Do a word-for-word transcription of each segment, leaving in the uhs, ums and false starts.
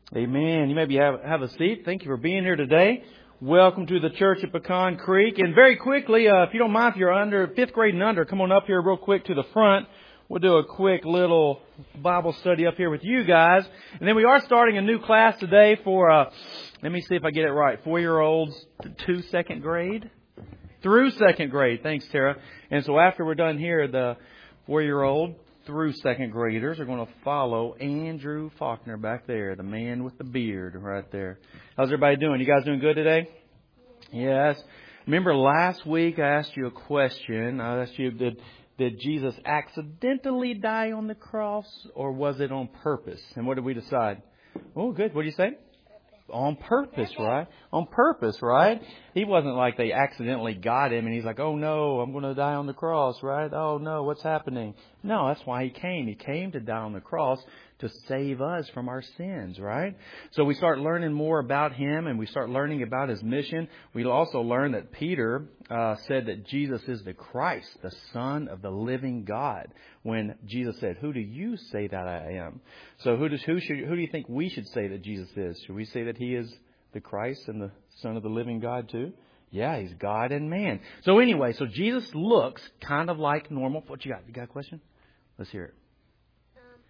Amen. You maybe have, have a seat. Thank you for being here today. Welcome to the church at Pecan Creek. And very quickly, uh, if you don't mind, if you're under fifth grade and under, come on up here real quick to the front. We'll do a quick little Bible study up here with you guys. And then we are starting a new class today for, uh, let me see if I get it right, four-year-olds to second grade? Through second grade. Thanks, Tara. And so after we're done here, the four-year-old through second graders are going to follow Andrew Faulkner back there, the man with the beard right there. How's everybody doing? You guys doing good today? Yes. Remember last week I asked you a question. I asked you, did, did Jesus accidentally die on the cross or was it on purpose? And what did we decide? Oh, good. What did you say? On purpose, right? On purpose, right? He wasn't like they accidentally got him and he's like, oh no, I'm going to die on the cross, right? Oh no, what's happening? No, that's why he came. He came to die on the cross to save us from our sins, right? So we start learning more about him and we start learning about his mission. We also learn that Peter uh, said that Jesus is the Christ, the Son of the living God. When Jesus said, who do you say that I am? So who does who should who do you think we should say that Jesus is? Should we say that he is the Christ and the Son of the living God too? Yeah, he's God and man. So anyway, so Jesus looks kind of like normal. What you got? You got a question? Let's hear it. Um,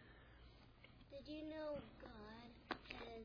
did you know God has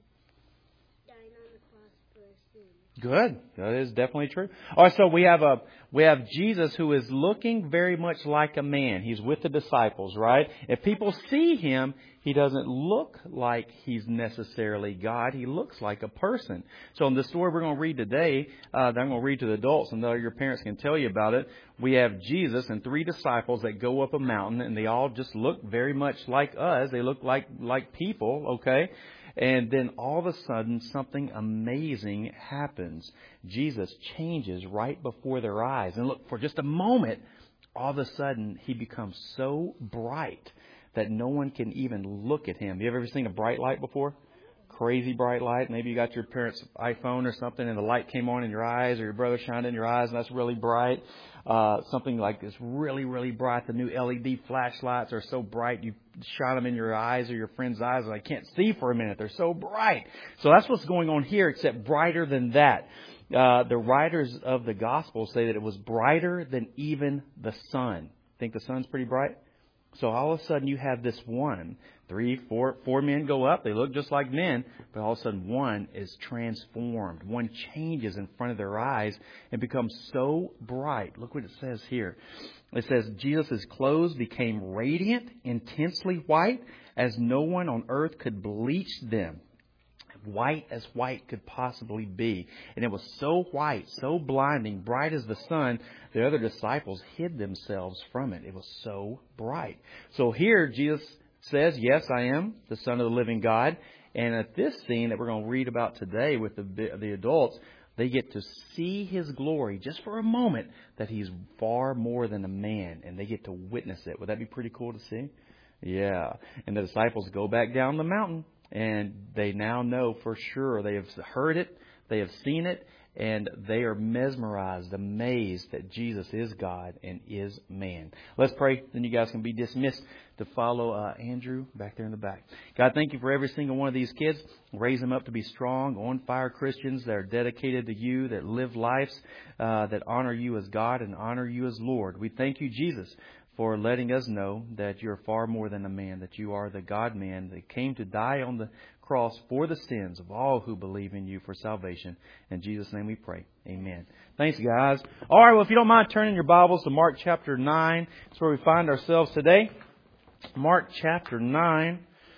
died on the cross for our sins? Good. That is definitely true. All right, so we have a we have Jesus who is looking very much like a man. He's with the disciples, right? If people see him, he doesn't look like he's necessarily God. He looks like a person. So in the story we're going to read today, uh, that I'm going to read to the adults, and your parents can tell you about it. We have Jesus and three disciples that go up a mountain, and they all just look very much like us. They look like like people, okay? And then all of a sudden, something amazing happens. Jesus changes right before their eyes. And look, for just a moment, all of a sudden, he becomes so bright that no one can even look at him. You ever seen a bright light before? Crazy bright light. Maybe you got your parents' iPhone or something and the light came on in your eyes, or your brother shined in your eyes and that's really bright. Uh, something like this really, really bright. The new L E D flashlights are so bright you shine them in your eyes or your friend's eyes and I can't see for a minute. They're so bright. So that's what's going on here, except brighter than that. Uh, the writers of the gospel say that it was brighter than even the sun. Think the sun's pretty bright? So all of a sudden you have this one, three, four, four men go up. They look just like men, but all of a sudden one is transformed. One changes in front of their eyes and becomes so bright. Look what it says here. It says Jesus' clothes became radiant, intensely white, as no one on earth could bleach them. White as white could possibly be. And it was so white, so blinding, bright as the sun, the other disciples hid themselves from it. It was so bright. So here Jesus says, yes, I am the Son of the living God. And at this scene that we're going to read about today with the, the adults, they get to see his glory just for a moment, that he's far more than a man. And they get to witness it. Would that be pretty cool to see? Yeah. And the disciples go back down the mountain. And they now know for sure. They have heard it. They have seen it. And they are mesmerized, amazed that Jesus is God and is man. Let's pray. Then you guys can be dismissed to follow uh, Andrew back there in the back. God, thank you for every single one of these kids. Raise them up to be strong, on-fire Christians that are dedicated to you, that live lives uh, that honor you as God and honor you as Lord. We thank you, Jesus, for letting us know that you're far more than a man, that you are the God-man that came to die on the cross for the sins of all who believe in you for salvation. In Jesus' name we pray. Amen. Thanks, guys. All right, well, if you don't mind turning your Bibles to Mark chapter nine. That's where we find ourselves today. Mark chapter nine.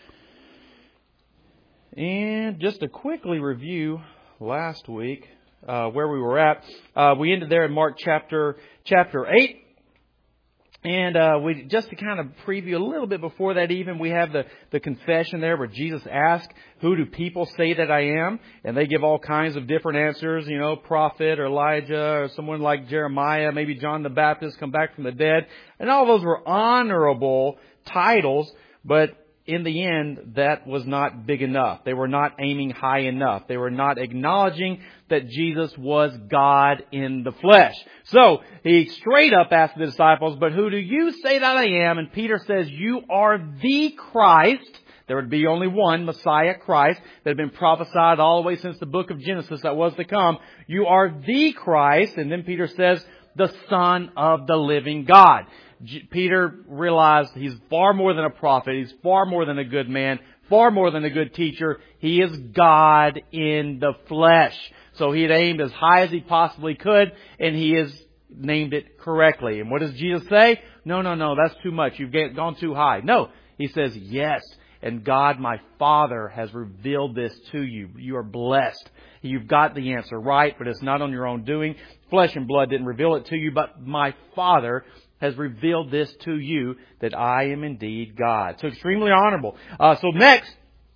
And just to quickly review last week uh, where we were at, uh, we ended there in Mark chapter chapter eight. And uh, we just to kind of preview a little bit before that even, we have the, the confession there where Jesus asked, who do people say that I am? And they give all kinds of different answers, you know, prophet or Elijah or someone like Jeremiah, maybe John the Baptist come back from the dead. And all those were honorable titles, but in the end, that was not big enough. They were not aiming high enough. They were not acknowledging that Jesus was God in the flesh. So he straight up asked the disciples, but who do you say that I am? And Peter says, you are the Christ, There would be only one Messiah, Christ, that had been prophesied all the way since the book of Genesis that was to come. You are the Christ. And then Peter says, the Son of the living God. G- Peter realized he's far more than a prophet. He's far more than a good man. Far more than a good teacher. He is God in the flesh. So he had aimed as high as he possibly could, and he has named it correctly. And what does Jesus say? No, no, no, that's too much. You've gone too high. No, he says, yes, and God, my Father, has revealed this to you. You are blessed. You've got the answer right, but it's not on your own doing. Flesh and blood didn't reveal it to you, but my Father has revealed this to you, that I am indeed God. So extremely honorable. Uh, so next,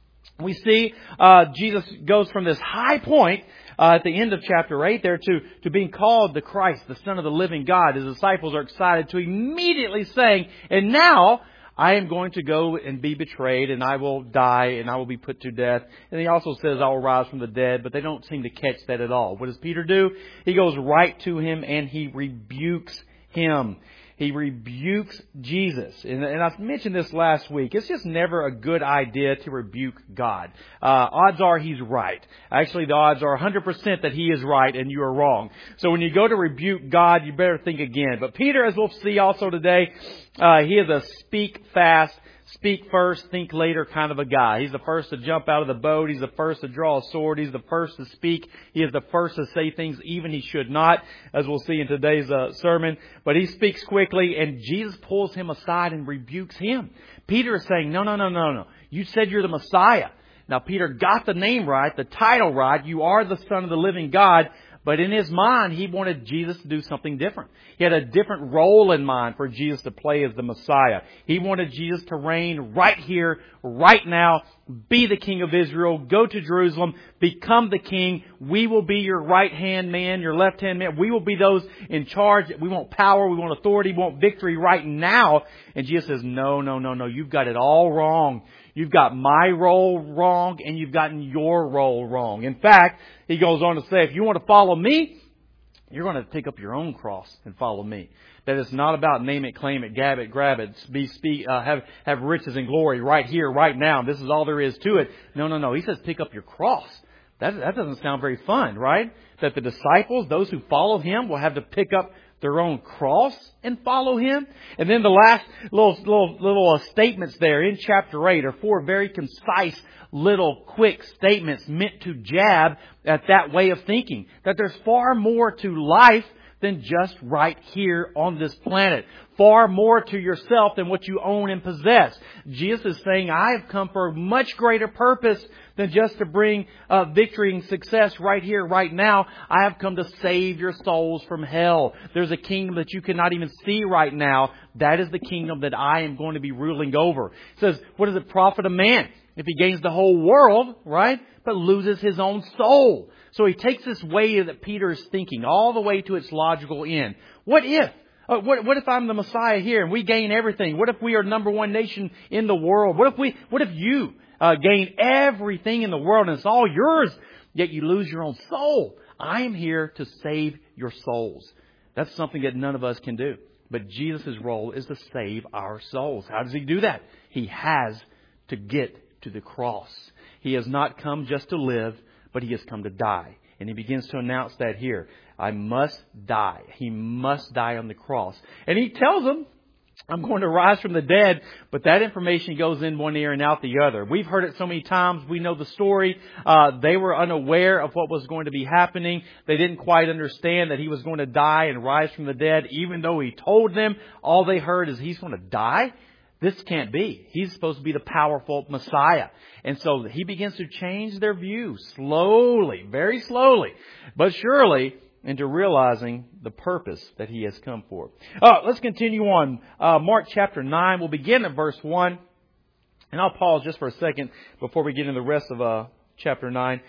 we see uh, Jesus goes from this high point uh, at the end of chapter eight there to, to being called the Christ, the Son of the living God. His disciples are excited to immediately saying, and now I am going to go and be betrayed, and I will die, and I will be put to death. And he also says, I will rise from the dead, but they don't seem to catch that at all. What does Peter do? He goes right to him and he rebukes him. He rebukes Jesus. And, and I mentioned this last week. It's just never a good idea to rebuke God. Uh, odds are he's right. Actually, the odds are one hundred percent that he is right and you are wrong. So when you go to rebuke God, you better think again. But Peter, as we'll see also today, uh, he is a speak fast, speak first, think later kind of a guy. He's the first to jump out of the boat. He's the first to draw a sword. He's the first to speak. He is the first to say things even he should not, as we'll see in today's uh, sermon. But he speaks quickly, and Jesus pulls him aside and rebukes him. Peter is saying, no, no, no, no, no. You said you're the Messiah. Now, Peter got the name right, the title right. You are the Son of the living God. But in his mind, he wanted Jesus to do something different. He had a different role in mind for Jesus to play as the Messiah. He wanted Jesus to reign right here, right now, be the King of Israel, go to Jerusalem, become the King. We will be your right-hand man, your left-hand man. We will be those in charge. We want power, we want authority, we want victory right now. And Jesus says, no, no, no, no, you've got it all wrong. You've got my role wrong, and you've gotten your role wrong. In fact, he goes on to say, if you want to follow me, you're going to take up your own cross and follow me. That it's not about name it, claim it, gab it, grab it, be, speak, uh, have, have riches and glory right here, right now. This is all there is to it. No, no, no. He says pick up your cross. That, that doesn't sound very fun, right? That the disciples, those who follow him, will have to pick up their own cross and follow him. And then the last little little little uh, statements there in chapter eight are four very concise little quick statements meant to jab at that way of thinking. That there's far more to life than just right here on this planet. Far more to yourself than what you own and possess. Jesus is saying, I have come for a much greater purpose than just to bring uh, victory and success right here, right now. I have come to save your souls from hell. There's a kingdom that you cannot even see right now. That is the kingdom that I am going to be ruling over. It says, what does it profit a man if he gains the whole world, right, but loses his own soul? So he takes this way that Peter is thinking all the way to its logical end. What if? Uh, what, what if I'm the Messiah here and we gain everything? What if we are number one nation in the world? What if we? What if you uh, gain everything in the world and it's all yours, yet you lose your own soul? I am here to save your souls. That's something that none of us can do. But Jesus' role is to save our souls. How does he do that? He has to get to the cross. He has not come just to live, but he has come to die. And he begins to announce that here. I must die. He must die on the cross. And he tells them, I'm going to rise from the dead. But that information goes in one ear and out the other. We've heard it so many times. We know the story. Uh, they were unaware of what was going to be happening. They didn't quite understand that he was going to die and rise from the dead. Even though he told them, all they heard is he's going to die. This can't be. He's supposed to be the powerful Messiah. And so he begins to change their view slowly, very slowly, but surely into realizing the purpose that he has come for. Uh, let's continue on. Uh, Mark chapter nine. We'll begin at verse one. And I'll pause just for a second before we get into the rest of uh, chapter nine.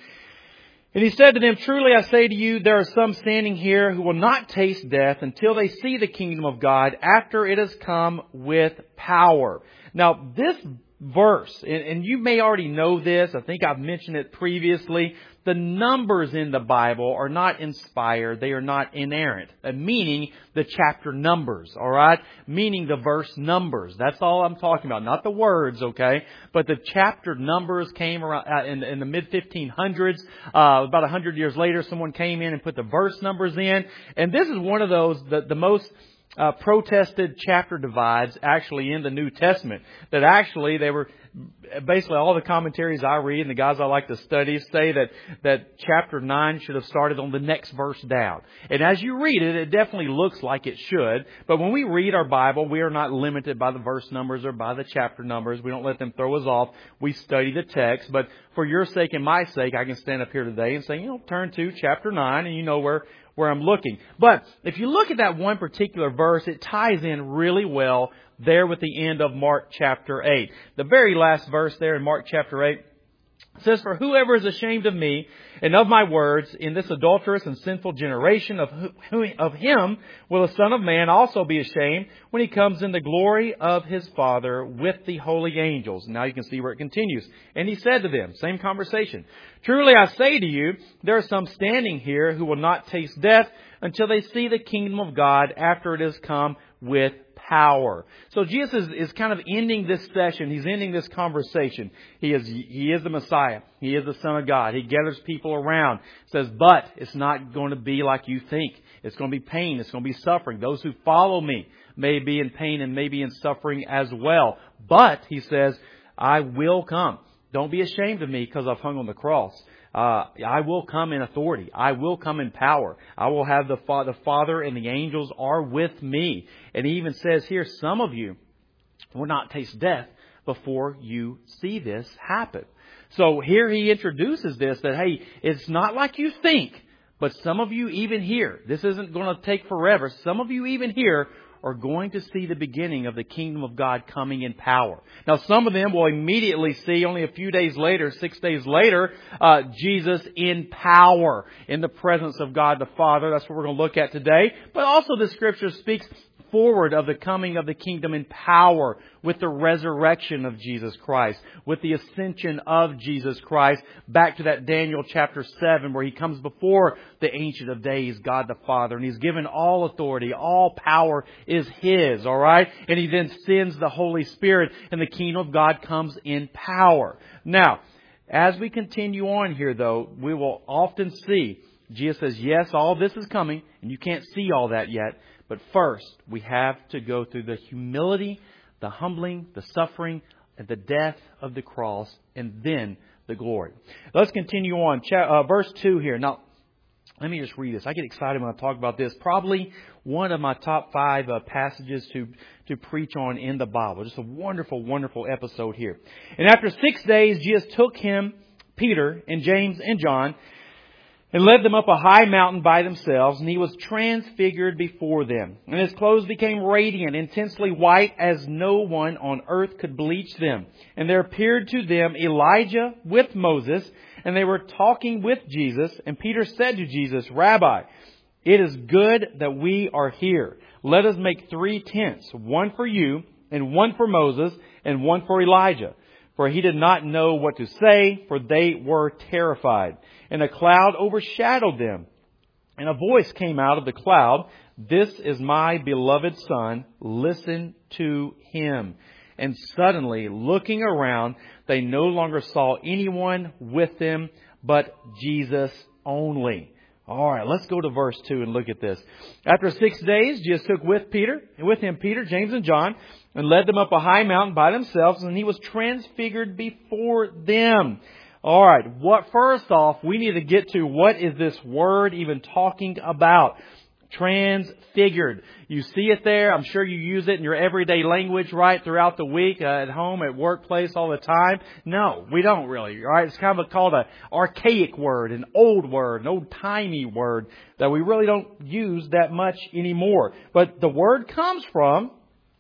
And he said to them, truly I say to you, there are some standing here who will not taste death until they see the kingdom of God after it has come with power. Now, this verse, and, and you may already know this, I think I've mentioned it previously, the numbers in the Bible are not inspired, they are not inerrant, meaning the chapter numbers, alright? Meaning the verse numbers. That's all I'm talking about, not the words, okay? But the chapter numbers came around uh, in, in the mid fifteen hundreds, uh, about one hundred years later, someone came in and put the verse numbers in, and this is one of those, the, the most Uh, protested chapter divides actually in the New Testament. That actually they were basically all the commentaries I read and the guys I like to study say that that chapter nine should have started on the next verse down. And as you read it, it definitely looks like it should. But when we read our Bible, we are not limited by the verse numbers or by the chapter numbers. We don't let them throw us off. We study the text. But for your sake and my sake, I can stand up here today and say, you know, turn to chapter nine, and you know where where I'm looking. But if you look at that one particular verse, it ties in really well there with the end of Mark chapter eight. The very last verse there in Mark chapter eight says, "For whoever is ashamed of me and of my words in this adulterous and sinful generation, of who, of him will the Son of Man also be ashamed when he comes in the glory of his Father with the holy angels." Now you can see where it continues. "And he said to them," same conversation, "Truly I say to you, there are some standing here who will not taste death until they see the kingdom of God after it has come with power." So Jesus is, is kind of ending this session. He's ending this conversation. He is He is the Messiah. He is the Son of God. He gathers people around. Says, but it's not going to be like you think. It's going to be pain. It's going to be suffering. Those who follow me may be in pain and may be in suffering as well. But, he says, I will come. Don't be ashamed of me because I've hung on the cross. Uh, I will come in authority. I will come in power. I will have the, fa- the Father and the angels are with me. And he even says here, some of you will not taste death before you see this happen. So here he introduces this, that, hey, it's not like you think, but some of you even here, this isn't going to take forever. Some of you even here are going to see the beginning of the kingdom of God coming in power. Now, some of them will immediately see, only a few days later, six days later, uh, Jesus in power, in the presence of God the Father. That's what we're going to look at today. But also the Scripture speaks forward of the coming of the kingdom in power with the resurrection of Jesus Christ, with the ascension of Jesus Christ, back to that Daniel chapter seven where he comes before the Ancient of Days, God the Father, and he's given all authority, all power is his, all right? And he then sends the Holy Spirit and the kingdom of God comes in power. Now, as we continue on here though, we will often see Jesus says, yes, all this is coming, and you can't see all that yet. But first, we have to go through the humility, the humbling, the suffering, and the death of the cross, and then the glory. Let's continue on. Uh, verse two here. Now, let me just read this. I get excited when I talk about this. Probably one of my top five uh, passages to, to preach on in the Bible. Just a wonderful, wonderful episode here. "And after six days, Jesus took him, Peter, and James, and John, and led them up a high mountain by themselves, and he was transfigured before them. And his clothes became radiant, intensely white, as no one on earth could bleach them. And there appeared to them Elijah with Moses, and they were talking with Jesus. And Peter said to Jesus, 'Rabbi, it is good that we are here. Let us make three tents, one for you, and one for Moses, and one for Elijah.' For he did not know what to say, for they were terrified. And a cloud overshadowed them. And a voice came out of the cloud, 'This is my beloved Son, listen to him.' And suddenly, looking around, they no longer saw anyone with them, but Jesus only." All right, let's go to verse two and look at this. "After six days, Jesus took with Peter, and with him Peter, James, and John, and led them up a high mountain by themselves, and he was transfigured before them." All right, what first off, we need to get to what is this word even talking about? Transfigured. You see it there. I'm sure you use it in your everyday language, right, throughout the week, uh, at home, at workplace, all the time. No, we don't really, right? It's kind of a, called an archaic word, an old word, an old-timey word that we really don't use that much anymore. But the word comes from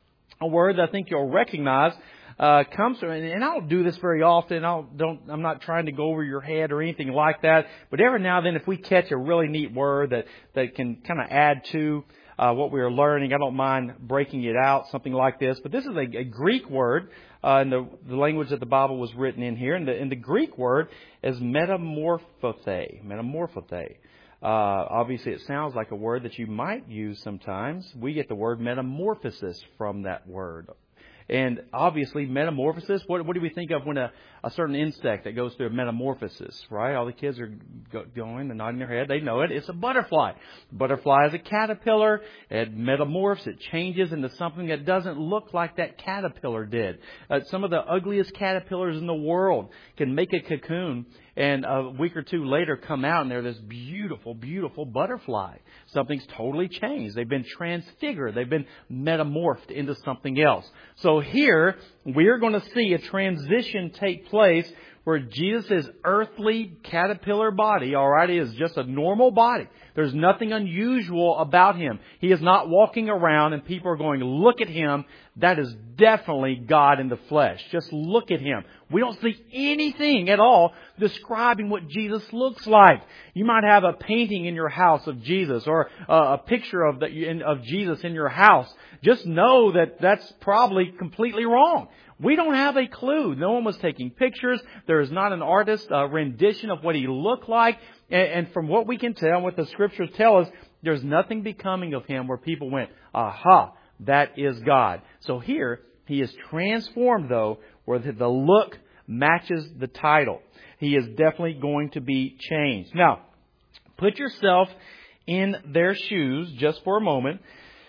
a word that I think you'll recognize. Uh, comes from, and I don't do this very often. I don't, I'm not trying to go over your head or anything like that. But every now and then, if we catch a really neat word that, that can kind of add to uh, what we are learning, I don't mind breaking it out, something like this. But this is a, a Greek word uh, in the, the language that the Bible was written in here. And the, and the Greek word is metamorphothe. Metamorphothe. Uh, obviously, it sounds like a word that you might use sometimes. We get the word metamorphosis from that word. And obviously, metamorphosis, what, what do we think of when a, a certain insect that goes through a metamorphosis, right? All the kids are go, going and nodding their head. They know it. It's a butterfly. Butterfly is a caterpillar. It metamorphs. It changes into something that doesn't look like that caterpillar did. Uh, some of the ugliest caterpillars in the world can make a cocoon and a week or two later come out and they're this beautiful, beautiful butterfly. Something's totally changed. They've been transfigured. They've been metamorphed into something else. So here, we're going to see a transition take place where Jesus' earthly caterpillar body, all right, is just a normal body. There's nothing unusual about Him. He is not walking around and people are going, look at Him. That is definitely God in the flesh. Just look at Him. We don't see anything at all describing what Jesus looks like. You might have a painting in your house of Jesus or a picture of the, of Jesus in your house. Just know that that's probably completely wrong. We don't have a clue. No one was taking pictures. There is not an artist uh, rendition of what He looked like. And, and from what we can tell, what the Scriptures tell us, there's nothing becoming of Him where people went, aha, that is God. So here, He is transformed, though, where the, the look matches the title. He is definitely going to be changed. Now, put yourself in their shoes just for a moment.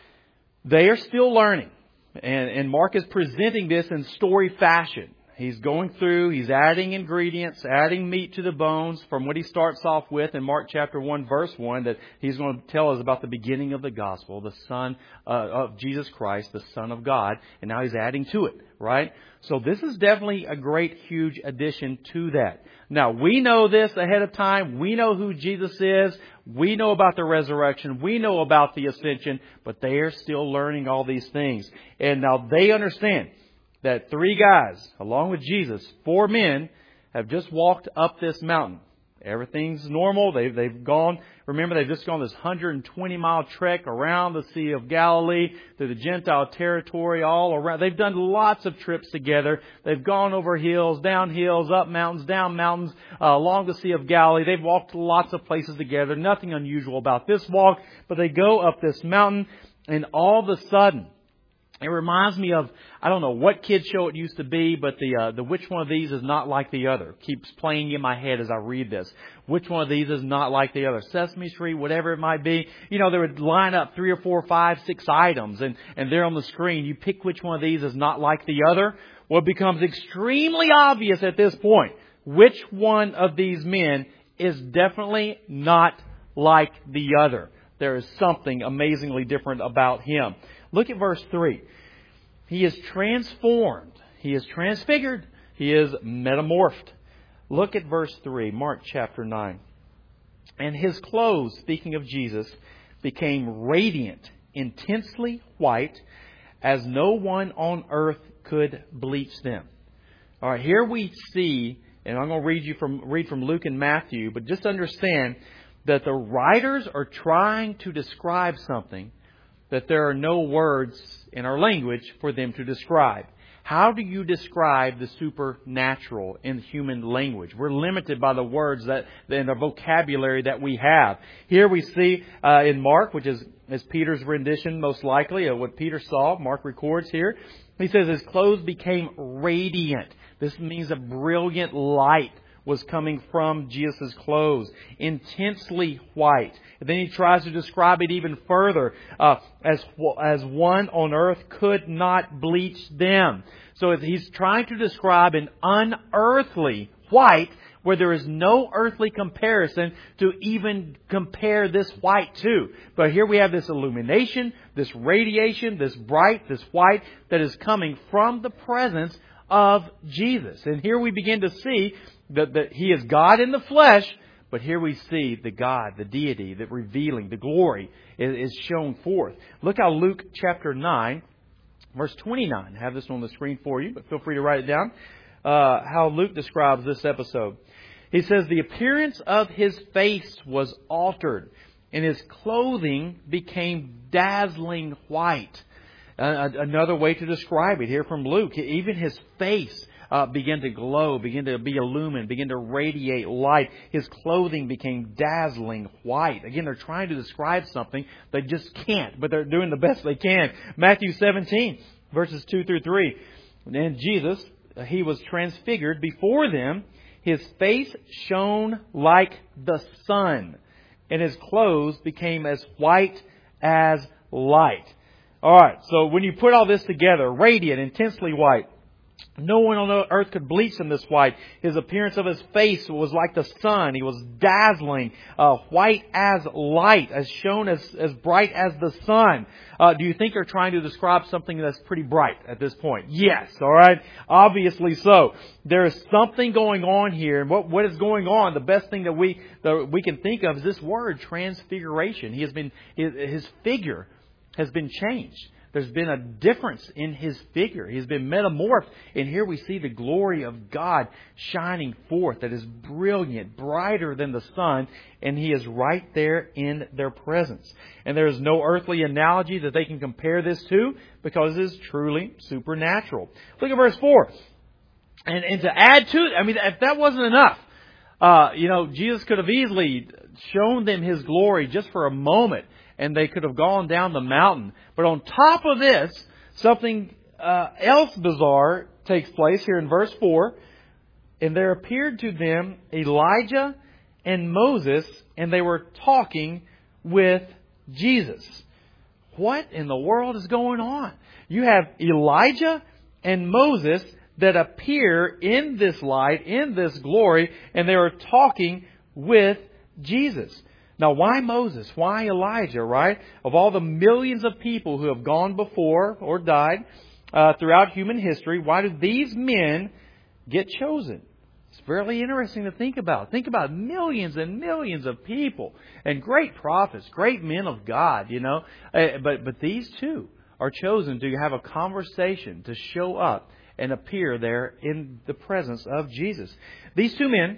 They are still learning. And, and Mark is presenting this in story fashion. He's going through, he's adding ingredients, adding meat to the bones from what he starts off with in Mark chapter one, verse one, that he's going to tell us about the beginning of the gospel, the Son uh, of Jesus Christ, the Son of God, and now he's adding to it, right? So this is definitely a great, huge addition to that. Now, we know this ahead of time. We know who Jesus is. We know about the resurrection. We know about the ascension, but they are still learning all these things. And now they understand that three guys, along with Jesus, four men, have just walked up this mountain. Everything's normal. They've, they've gone, remember, they've just gone this one hundred twenty mile trek around the Sea of Galilee, through the Gentile territory, all around. They've done lots of trips together. They've gone over hills, down hills, up mountains, down mountains, uh, along the Sea of Galilee. They've walked lots of places together. Nothing unusual about this walk, but they go up this mountain, and all of a sudden, it reminds me of, I don't know what kid show it used to be, but the uh, the which one of these is not like the other keeps playing in my head as I read this. Which one of these is not like the other? Sesame Street, whatever it might be. You know, they would line up three or four, five, six items, and, and there on the screen, you pick which one of these is not like the other. Well, it becomes extremely obvious at this point which one of these men is definitely not like the other. There is something amazingly different about him. Look at verse three. He is transformed. He is transfigured. He is metamorphed. Look at verse three, Mark chapter nine. And his clothes, speaking of Jesus, became radiant, intensely white, as no one on earth could bleach them. All right, here we see, and I'm going to read you from read from Luke and Matthew, but just understand that the writers are trying to describe something that there are no words in our language for them to describe. How do you describe the supernatural in human language? We're limited by the words that and the vocabulary that we have. Here we see uh, in Mark, which is, is Peter's rendition most likely of what Peter saw. Mark records here. He says his clothes became radiant. This means a brilliant light was coming from Jesus' clothes, intensely white. And then he tries to describe it even further, uh, as as one on earth could not bleach them. So he's trying to describe an unearthly white where there is no earthly comparison to even compare this white to. But here we have this illumination, this radiation, this bright, this white that is coming from the presence of Jesus. And here we begin to see that, that He is God in the flesh, but here we see the God, the deity, the revealing, the glory is, is shown forth. Look how Luke chapter nine, verse twenty-nine, I have this on the screen for you, but feel free to write it down, uh, how Luke describes this episode. He says, the appearance of His face was altered, and His clothing became dazzling white. Uh, another way to describe it here from Luke, even his face uh, began to glow, began to be illumined, began to radiate light. His clothing became dazzling white. Again, they're trying to describe something they just can't, but they're doing the best they can. Matthew seventeen, verses two through three. And Jesus, He was transfigured before them. His face shone like the sun, and His clothes became as white as light. All right, so when you put all this together, radiant, intensely white, no one on earth could bleach him this white. His appearance of his face was like the sun. He was dazzling, uh, white as light, as shown as, as bright as the sun. Uh, do you think they're trying to describe something that's pretty bright at this point? Yes, all right? Obviously so. There is something going on here. And what, what is going on? The best thing that we, that we can think of is this word, transfiguration. He has been, his, his figure has been changed. There's been a difference in His figure. He's been metamorphed. And here we see the glory of God shining forth that is brilliant, brighter than the sun. And He is right there in their presence. And there is no earthly analogy that they can compare this to, because it is truly supernatural. Look at verse four. And, and to add to it, I mean, if that wasn't enough, uh, you know, Jesus could have easily shown them His glory just for a moment, and they could have gone down the mountain. But on top of this, something uh, else bizarre takes place here in verse four. And there appeared to them Elijah and Moses, and they were talking with Jesus. What in the world is going on? You have Elijah and Moses that appear in this light, in this glory, and they are talking with Jesus. Now, why Moses? Why Elijah, right? Of all the millions of people who have gone before or died uh, throughout human history, why do these men get chosen? It's fairly interesting to think about. Think about millions and millions of people and great prophets, great men of God, you know. Uh, but, but these two are chosen to have a conversation, to show up and appear there in the presence of Jesus. These two men...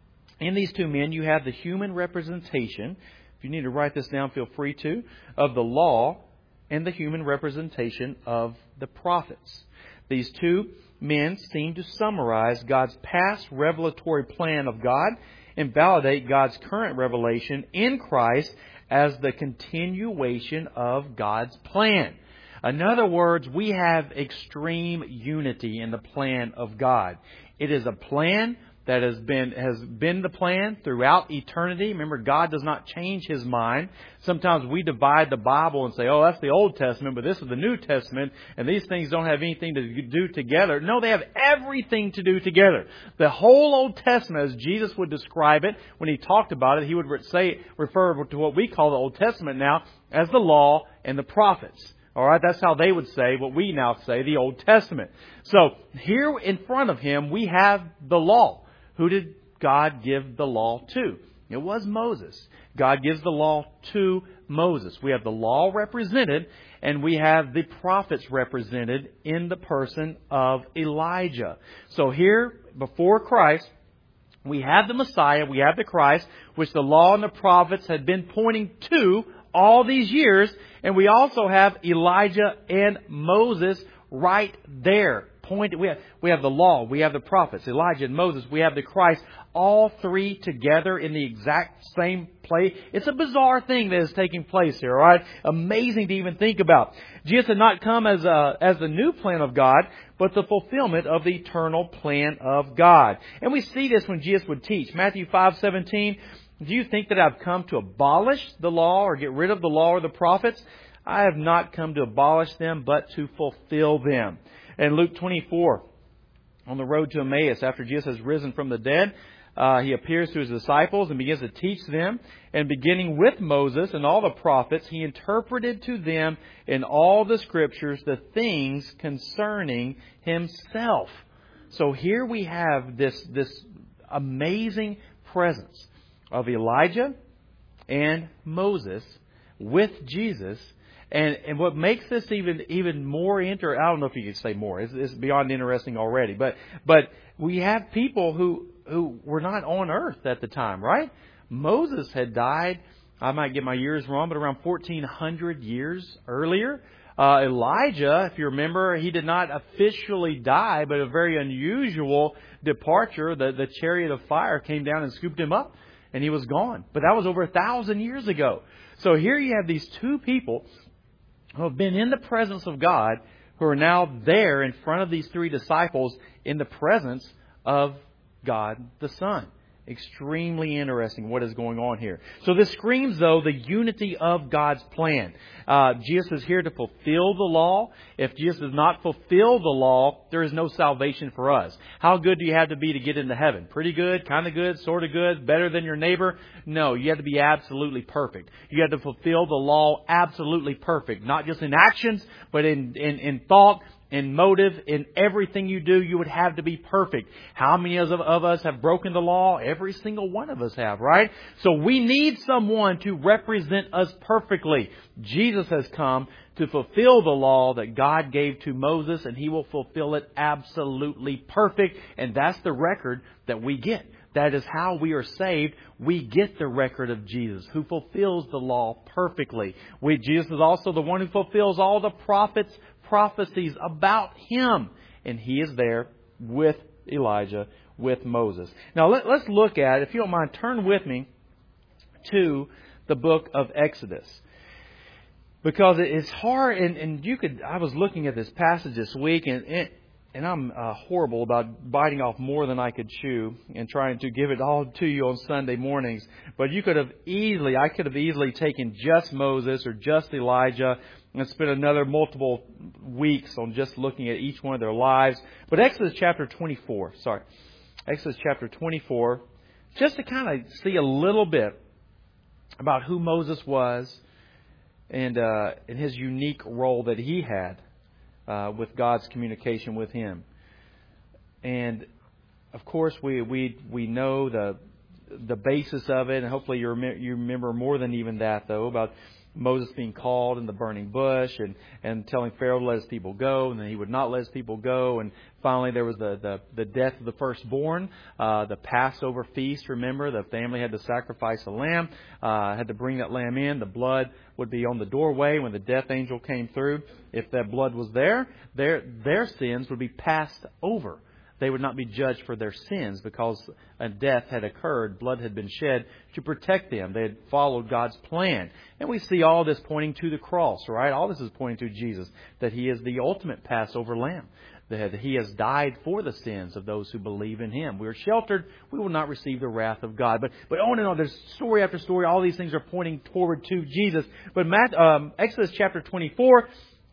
In these two men, you have the human representation, if you need to write this down, feel free to, of the law, and the human representation of the prophets. These two men seem to summarize God's past revelatory plan of God and validate God's current revelation in Christ as the continuation of God's plan. In other words, we have extreme unity in the plan of God. It is a plan that has been has been the plan throughout eternity. Remember, God does not change His mind. Sometimes we divide the Bible and say, oh, that's the Old Testament, but this is the New Testament, and these things don't have anything to do together. No, they have everything to do together. The whole Old Testament, as Jesus would describe it, when He talked about it, He would say refer to what we call the Old Testament now as the law and the prophets. All right, that's how they would say what we now say, the Old Testament. So here in front of Him, we have the law. Who did God give the law to? It was Moses. God gives the law to Moses. We have the law represented, and we have the prophets represented in the person of Elijah. So here, before Christ, we have the Messiah, we have the Christ, which the law and the prophets had been pointing to all these years. And we also have Elijah and Moses right there. Point, we have, we have the law, we have the prophets, Elijah and Moses, we have the Christ, all three together in the exact same place. It's a bizarre thing that is taking place here, all right? Amazing to even think about. Jesus had not come as a, as the new plan of God, but the fulfillment of the eternal plan of God. And we see this when Jesus would teach. Matthew five seventeen, do you think that I've come to abolish the law or get rid of the law or the prophets? I have not come to abolish them, but to fulfill them. And Luke twenty-four, on the road to Emmaus, after Jesus has risen from the dead, uh, He appears to His disciples and begins to teach them. And beginning with Moses and all the prophets, He interpreted to them in all the Scriptures the things concerning Himself. So here we have this, this amazing presence of Elijah and Moses with Jesus. And and what makes this even even more inter I don't know if you could say more. It's, it's beyond interesting already. But but we have people who who were not on earth at the time, right? Moses had died. I might get my years wrong, but around fourteen hundred years earlier. Uh, Elijah, if you remember, he did not officially die, but a very unusual departure. The, the chariot of fire came down and scooped him up, and he was gone. But that was over a thousand years ago. So here you have these two people who have been in the presence of God, who are now there in front of these three disciples in the presence of God the Son. Extremely interesting what is going on here. So this screams, though, the unity of God's plan. Uh, Jesus is here to fulfill the law. If Jesus does not fulfill the law, there is no salvation for us. How good do you have to be to get into heaven? Pretty good, kind of good, sort of good, better than your neighbor? No, you have to be absolutely perfect. You have to fulfill the law absolutely perfect. Not just in actions, but in, in, in thought, in motive, in everything you do, you would have to be perfect. How many of, of us have broken the law? Every single one of us have, right? So we need someone to represent us perfectly. Jesus has come to fulfill the law that God gave to Moses, and He will fulfill it absolutely perfect. And that's the record that we get. That is how we are saved. We get the record of Jesus, who fulfills the law perfectly. We, Jesus is also the one who fulfills all the prophets' prophecies about Him. And He is there with Elijah, with Moses. Now let, let's look at, if you don't mind, turn with me to the book of Exodus. Because it's hard, and, and you could, I was looking at this passage this week, and it, And I'm uh, horrible about biting off more than I could chew and trying to give it all to you on Sunday mornings. But you could have easily, I could have easily taken just Moses or just Elijah and spent another multiple weeks on just looking at each one of their lives. But Exodus chapter twenty-four, sorry, Exodus chapter twenty-four, just to kind of see a little bit about who Moses was and, uh, and his unique role that he had. Uh, with God's communication with Him. And of course we we we know the the basis of it, and hopefully you remember, you remember more than even that, though, about Moses being called in the burning bush and, and telling Pharaoh to let his people go, and then he would not let his people go. And finally there was the, the, the death of the firstborn, uh, the Passover feast. Remember, the family had to sacrifice a lamb, uh, had to bring that lamb in. The blood would be on the doorway when the death angel came through. If that blood was there, their their sins would be passed over. They would not be judged for their sins because a death had occurred. Blood had been shed to protect them. They had followed God's plan. And we see all this pointing to the cross, right? All this is pointing to Jesus, that He is the ultimate Passover lamb, that He has died for the sins of those who believe in Him. We are sheltered. We will not receive the wrath of God. But but on and on, there's story after story. All these things are pointing toward to Jesus. But Matt, um, Exodus chapter twenty-four,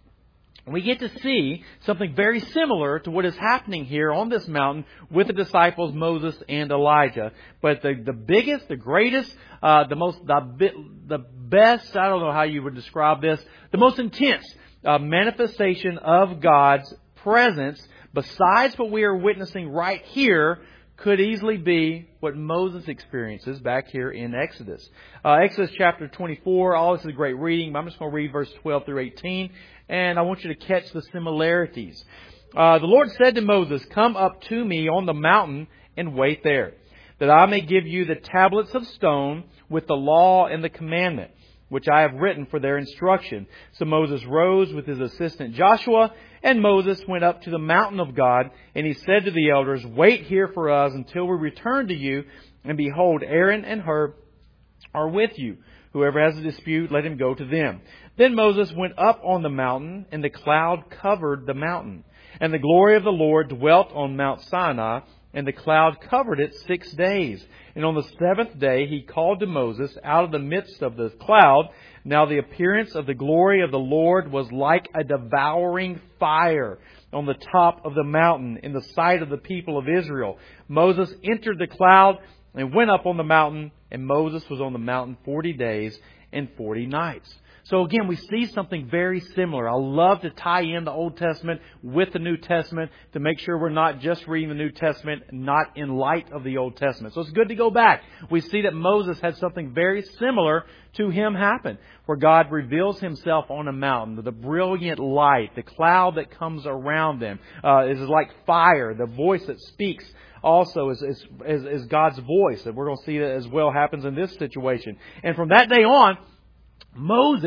we get to see something very similar to what is happening here on this mountain with the disciples Moses and Elijah. But the, the biggest, the greatest, uh, the most, the, the best, I don't know how you would describe this, the most intense uh, manifestation of God's presence, besides what we are witnessing right here, could easily be what Moses experiences back here in Exodus. Uh, Exodus chapter twenty-four, all this is great reading, but I'm just going to read verse twelve through eighteen, and I want you to catch the similarities. Uh, the Lord said to Moses, "Come up to me on the mountain and wait there, that I may give you the tablets of stone with the law and the commandment, which I have written for their instruction." So Moses rose with his assistant Joshua, and Moses went up to the mountain of God, and he said to the elders, "Wait here for us until we return to you, and behold, Aaron and Hur are with you. Whoever has a dispute, let him go to them." Then Moses went up on the mountain, and the cloud covered the mountain. And the glory of the Lord dwelt on Mount Sinai, and the cloud covered it six days. And on the seventh day he called to Moses out of the midst of the cloud. Now the appearance of the glory of the Lord was like a devouring fire on the top of the mountain in the sight of the people of Israel. Moses entered the cloud and went up on the mountain, and Moses was on the mountain forty days and forty nights. So again, we see something very similar. I love to tie in the Old Testament with the New Testament to make sure we're not just reading the New Testament, not in light of the Old Testament. So it's good to go back. We see that Moses had something very similar to him happen, where God reveals Himself on a mountain, the brilliant light, the cloud that comes around them uh, is like fire, the voice that speaks. Also is, is, is, is God's voice. And we're going to see that as well happens in this situation. And from that day on, Moses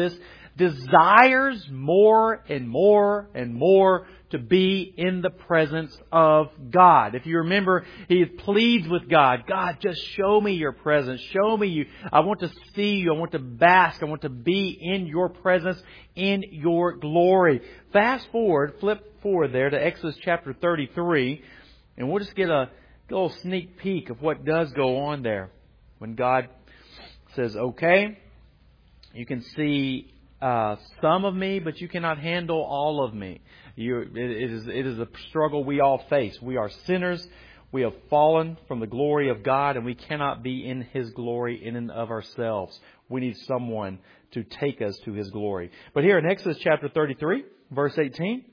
desires more and more and more to be in the presence of God. If you remember, he pleads with God, God, just show me your presence. Show me you. I want to see you. I want to bask. I want to be in your presence, in your glory. Fast forward, flip forward there to Exodus chapter thirty-three, and we'll just get a little sneak peek of what does go on there. When God says, okay, you can see Uh, some of me, but you cannot handle all of me. You, it, it is it is a struggle we all face. We are sinners. We have fallen from the glory of God, and we cannot be in His glory in and of ourselves. We need someone to take us to His glory. But here in Exodus chapter thirty-three, verse eighteen,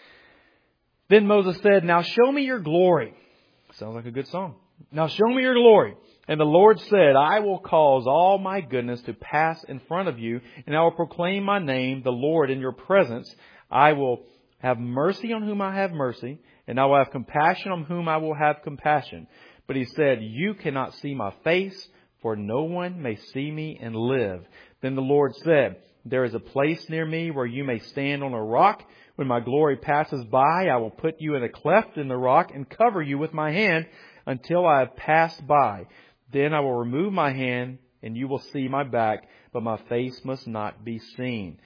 then Moses said, now show me your glory. Sounds like a good song. Now show me your glory. And the Lord said, I will cause all my goodness to pass in front of you, and I will proclaim my name, the Lord, in your presence. I will have mercy on whom I have mercy, and I will have compassion on whom I will have compassion. But he said, you cannot see my face, for no one may see me and live. Then the Lord said, there is a place near me where you may stand on a rock. When my glory passes by, I will put you in a cleft in the rock and cover you with my hand until I have passed by. Then I will remove my hand and you will see my back, but my face must not be seen.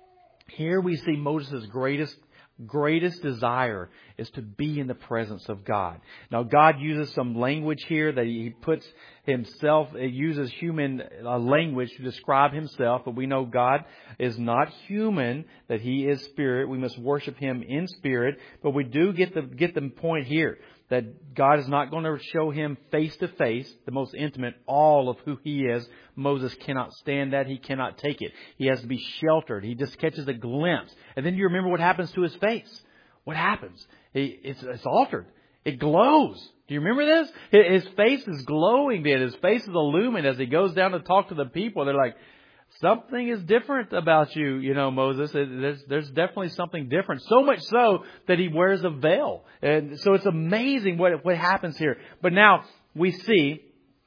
Here we see Moses' greatest greatest desire is to be in the presence of God. Now, God uses some language here that He puts Himself, it uses human uh, language to describe Himself, but we know God is not human, that He is Spirit. We must worship Him in spirit, but we do get the get the point here that God is not going to show Him face to face, the most intimate, all of who He is. Moses cannot stand that. He cannot take it. He has to be sheltered. He just catches a glimpse. And then you remember what happens to his face. What happens? He, it's, it's altered. It glows. Do you remember this? His face is glowing then. His face is illumined as he goes down to talk to the people. They're like, something is different about you, you know, Moses. There's, there's definitely something different. So much so that he wears a veil. And so it's amazing what, what happens here. But now we see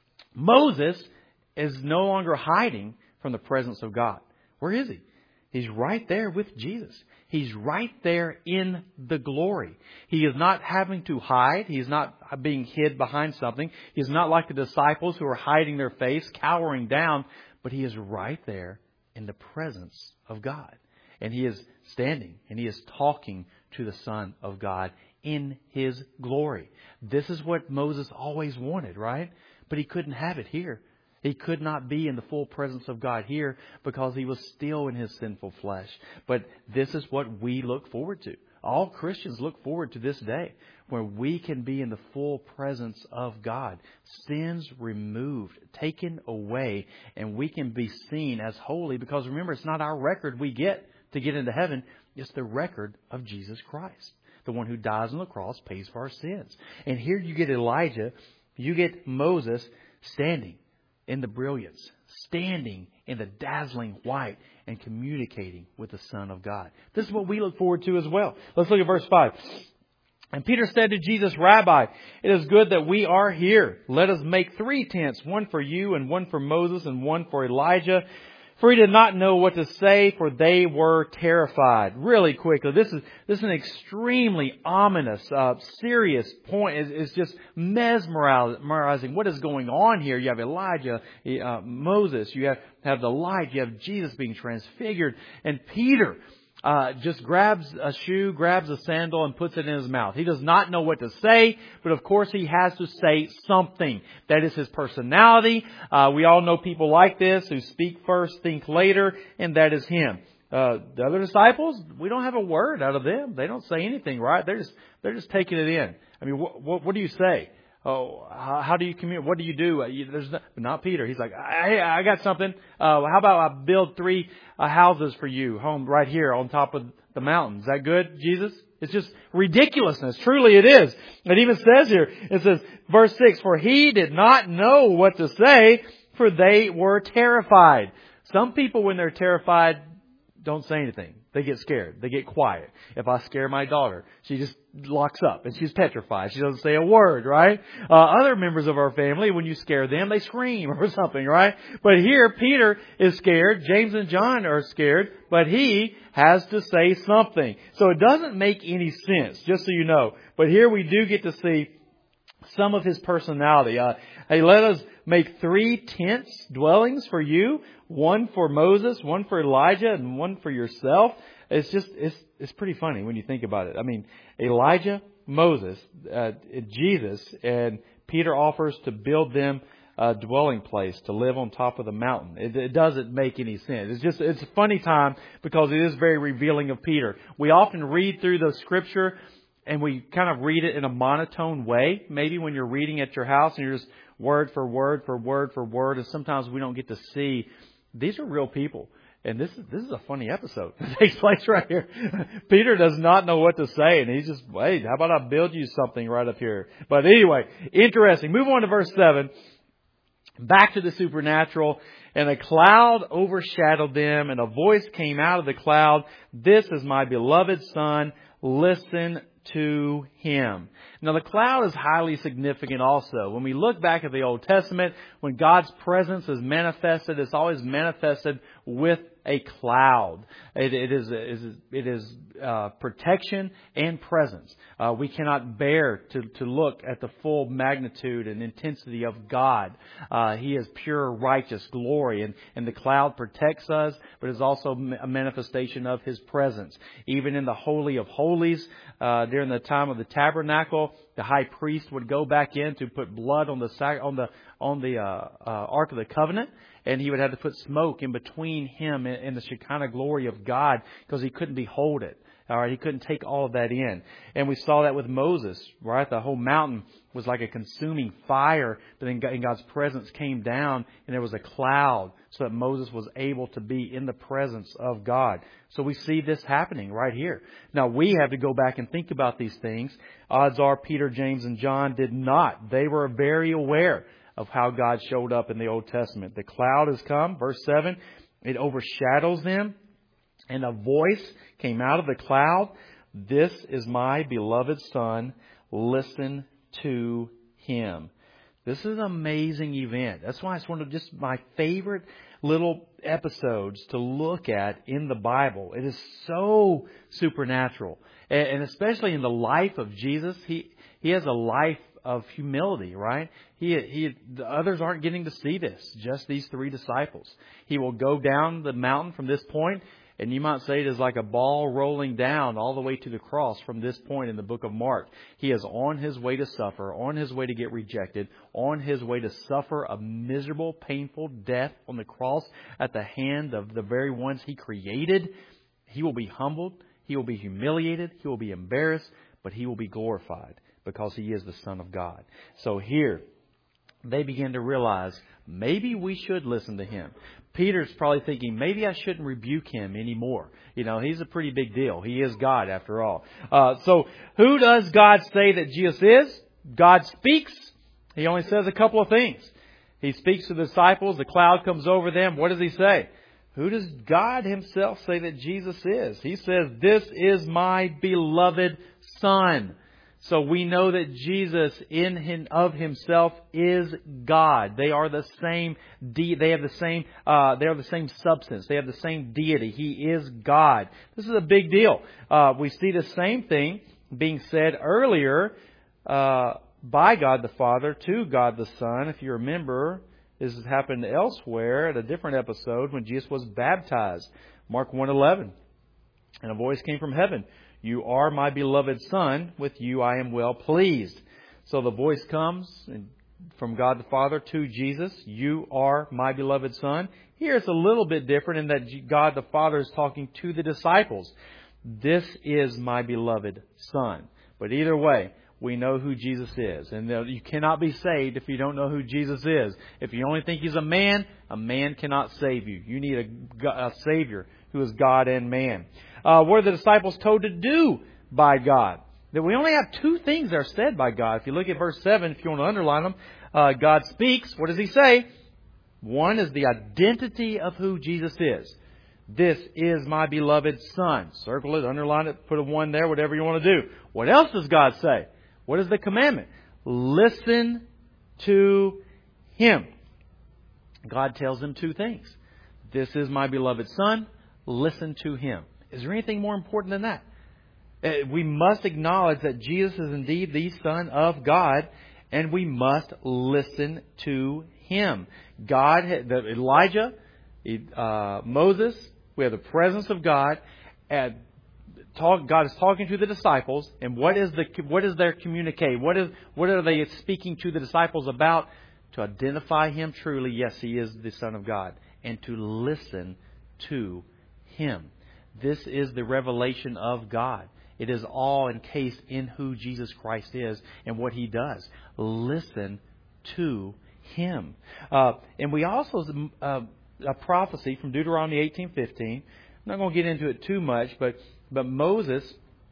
Moses is no longer hiding from the presence of God. Where is he? He's right there with Jesus. He's right there in the glory. He is not having to hide. He's not being hid behind something. He's not like the disciples who are hiding their face, cowering down. But he is right there in the presence of God. And he is standing and he is talking to the Son of God in His glory. This is what Moses always wanted, right? But he couldn't have it here. He could not be in the full presence of God here because he was still in his sinful flesh. But this is what we look forward to. All Christians look forward to this day where we can be in the full presence of God. Sins removed, taken away, and we can be seen as holy because remember, it's not our record we get to get into heaven. It's the record of Jesus Christ. The one who dies on the cross pays for our sins. And here you get Elijah, you get Moses standing in the brilliance, standing in the dazzling white and communicating with the Son of God. This is what we look forward to as well. Let's look at verse five. And Peter said to Jesus, Rabbi, it is good that we are here. Let us make three tents, one for you and one for Moses and one for Elijah. For he did not know what to say, for they were terrified. Really quickly, this is this is an extremely ominous, uh, serious point. It's, it's just mesmerizing what is going on here. You have Elijah, uh, Moses, you have, have the light, you have Jesus being transfigured, and Peter Uh, just grabs a shoe, grabs a sandal, and puts it in his mouth. He does not know what to say, but of course he has to say something. That is his personality. Uh, we all know people like this who speak first, think later, and that is him. Uh, the other disciples, we don't have a word out of them. They don't say anything, right? They're just they're just taking it in. I mean, what what, what do you say? Oh, how, how do you communicate? What do you do? Uh, you, there's no, not Peter. He's like, hey, I got something. Uh, how about I build three uh, houses for you, home right here on top of the mountain? Is that good, Jesus? It's just ridiculousness. Truly it is. It even says here, it says, verse six, for he did not know what to say, for they were terrified. Some people, when they're terrified, don't say anything. They get scared. They get quiet. If I scare my daughter, she just locks up and she's petrified. She doesn't say a word, right? Uh, other members of our family, when you scare them, they scream or something, right? But here, Peter is scared. James and John are scared, but he has to say something. So it doesn't make any sense, just so you know. But here we do get to see some of his personality. Uh, hey, let us make three tents, dwellings for you. One for Moses, one for Elijah, and one for yourself. It's just, it's, it's pretty funny when you think about it. I mean, Elijah, Moses, uh, Jesus, and Peter offers to build them a dwelling place to live on top of the mountain. It, it doesn't make any sense. It's just, it's a funny time because it is very revealing of Peter. We often read through the scripture and we kind of read it in a monotone way. Maybe when you're reading at your house and you're just word for word for word for word. And sometimes we don't get to see these are real people. And this is, this is a funny episode that takes place right here. Peter does not know what to say. And he's just, wait, how about I build you something right up here? But anyway, interesting. Move on to verse seven. Back to the supernatural. And a cloud overshadowed them, and a voice came out of the cloud. This is my beloved Son. Listen to him. Now, the cloud is highly significant also. When we look back at the Old Testament, when God's presence is manifested, it's always manifested with a cloud. It, it is, it is uh, protection and presence. Uh, we cannot bear to, to look at the full magnitude and intensity of God. Uh, he is pure, righteous glory, and, and the cloud protects us, but is also a manifestation of His presence. Even in the Holy of Holies, uh, during the time of the tabernacle, the high priest would go back in to put blood on the on the on the uh, uh, Ark of the Covenant, and he would have to put smoke in between him and, and the Shekinah glory of God because he couldn't behold it. All right, he couldn't take all of that in. And we saw that with Moses, right? The whole mountain was like a consuming fire, but then God's presence came down and there was a cloud so that Moses was able to be in the presence of God. So we see this happening right here. Now we have to go back and think about these things. Odds are Peter, James, and John did not. They were very aware of how God showed up in the Old Testament. The cloud has come, verse seven, it overshadows them. And a voice came out of the cloud. This is my beloved Son. Listen to him. This is an amazing event. That's why it's one of just my favorite little episodes to look at in the Bible. It is so supernatural. And especially in the life of Jesus, he, he has a life of humility, right? He, he, the others aren't getting to see this, just these three disciples. He will go down the mountain from this point. And you might say it is like a ball rolling down all the way to the cross from this point in the book of Mark. He is on his way to suffer, on his way to get rejected, on his way to suffer a miserable, painful death on the cross at the hand of the very ones he created. He will be humbled. He will be humiliated. He will be embarrassed, but he will be glorified because he is the Son of God. So here, they begin to realize maybe we should listen to him. Peter's probably thinking, maybe I shouldn't rebuke him anymore. You know, he's a pretty big deal. He is God after all. Uh, so who does God say that Jesus is? God speaks. He only says a couple of things. He speaks to the disciples. The cloud comes over them. What does he say? Who does God himself say that Jesus is? He says, this is my beloved Son. So we know that Jesus in him, of himself is God. They are the same. De- they have the same. Uh, they are the same substance. They have the same deity. He is God. This is a big deal. Uh, we see the same thing being said earlier uh, by God the Father to God the Son. If you remember, this has happened elsewhere at a different episode when Jesus was baptized. Mark one eleven, and a voice came from heaven. You are my beloved Son. With you I am well pleased. So the voice comes from God the Father to Jesus. You are my beloved Son. Here it's a little bit different in that God the Father is talking to the disciples. This is my beloved Son. But either way, we know who Jesus is. And you cannot be saved if you don't know who Jesus is. If you only think He's a man, a man cannot save you. You need a, a Savior who is God and man. Uh, what are the disciples told to do by God? That we only have two things that are said by God. If you look at verse seven, if you want to underline them, uh, God speaks. What does He say? One is the identity of who Jesus is. This is my beloved Son. Circle it, underline it, put a one there, whatever you want to do. What else does God say? What is the commandment? Listen to Him. God tells him two things. This is my beloved Son. Listen to Him. Is there anything more important than that? We must acknowledge that Jesus is indeed the Son of God, and we must listen to Him. God, Elijah, uh, Moses, we have the presence of God, and talk, God is talking to the disciples, and what is the what is their communicate? What is what are they speaking to the disciples about? To identify Him truly, yes, He is the Son of God, and to listen to Him. This is the revelation of God. It is all encased in who Jesus Christ is and what He does. Listen to Him. Uh, and we also, uh, a prophecy from Deuteronomy eighteen fifteen. I'm not going to get into it too much, but, but Moses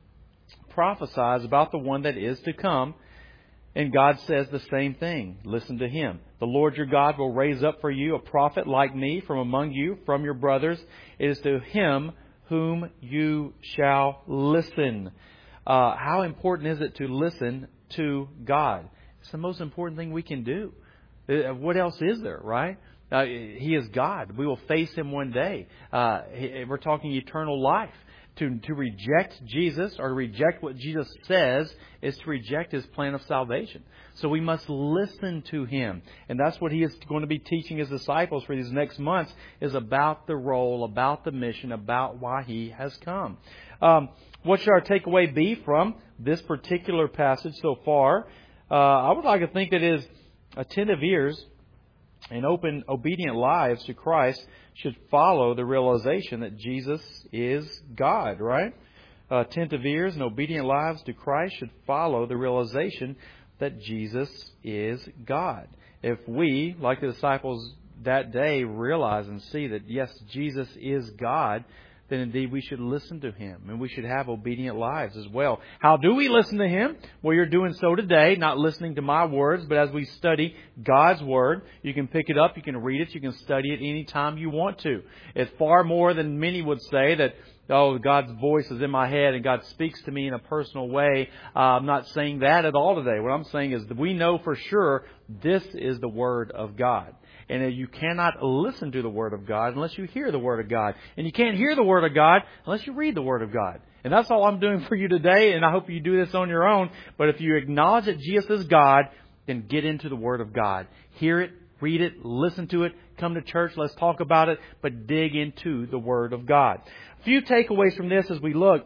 prophesies about the one that is to come. And God says the same thing. Listen to Him. The Lord your God will raise up for you a prophet like me from among you, from your brothers. It is to Him whom you shall listen. Uh, how important is it to listen to God? It's the most important thing we can do. Uh, what else is there, right? Uh, he is God. We will face Him one day. Uh, he, we're talking eternal life. To, to reject Jesus or to reject what Jesus says is to reject His plan of salvation. So we must listen to Him. And that's what He is going to be teaching His disciples for these next months, is about the role, about the mission, about why He has come. Um, what should our takeaway be from this particular passage so far? Uh, I would like to think that His attentive ears and open, obedient lives to Christ should follow the realization that Jesus is God, right? Uh, attentive ears and obedient lives to Christ should follow the realization that Jesus is God. If we, like the disciples that day, realize and see that, yes, Jesus is God, then indeed we should listen to Him and we should have obedient lives as well. How do we listen to Him? Well, you're doing so today, not listening to my words, but as we study God's Word, you can pick it up, you can read it, you can study it any time you want to. It's far more than many would say that, oh, God's voice is in my head and God speaks to me in a personal way. Uh, I'm not saying that at all today. What I'm saying is that we know for sure this is the Word of God. And you cannot listen to the Word of God unless you hear the Word of God. And you can't hear the Word of God unless you read the Word of God. And that's all I'm doing for you today, and I hope you do this on your own. But if you acknowledge that Jesus is God, then get into the Word of God. Hear it, read it, listen to it, come to church, let's talk about it, but dig into the Word of God. A few takeaways from this as we look.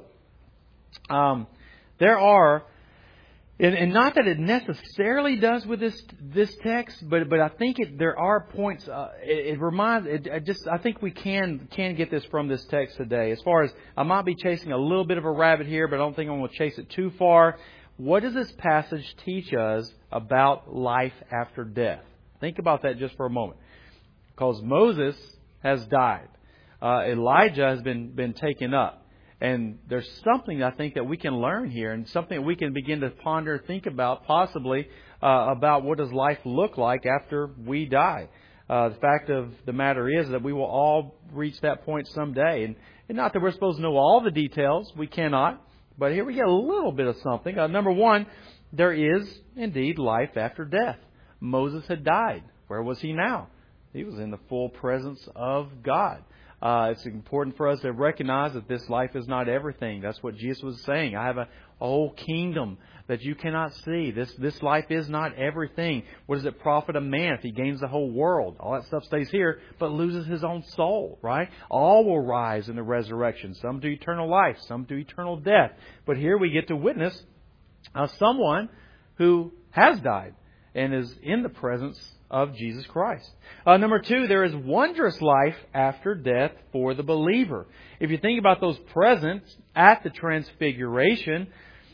Um, there are... And, and not that it necessarily does with this this text, but but I think it, there are points. Uh, it, it reminds. It, it just I think we can can get this from this text today. As far as I might be chasing a little bit of a rabbit here, but I don't think I'm going to chase it too far. What does this passage teach us about life after death? Think about that just for a moment, because Moses has died, uh, Elijah has been been taken up. And there's something I think that we can learn here, and something that we can begin to ponder, think about, possibly uh, about what does life look like after we die. Uh, the fact of the matter is that we will all reach that point someday, and, and not that we're supposed to know all the details. We cannot, but here we get a little bit of something. Uh, number one, there is indeed life after death. Moses had died. Where was he now? He was in the full presence of God. Uh, it's important for us to recognize that this life is not everything. That's what Jesus was saying. I have a whole kingdom that you cannot see. This this life is not everything. What does it profit a man if he gains the whole world? All that stuff stays here, but loses his own soul, right? All will rise in the resurrection. Some to eternal life, some to eternal death. But here we get to witness uh, someone who has died and is in the presence of Jesus Christ. Uh, number two, there is wondrous life after death for the believer. If you think about those present at the Transfiguration,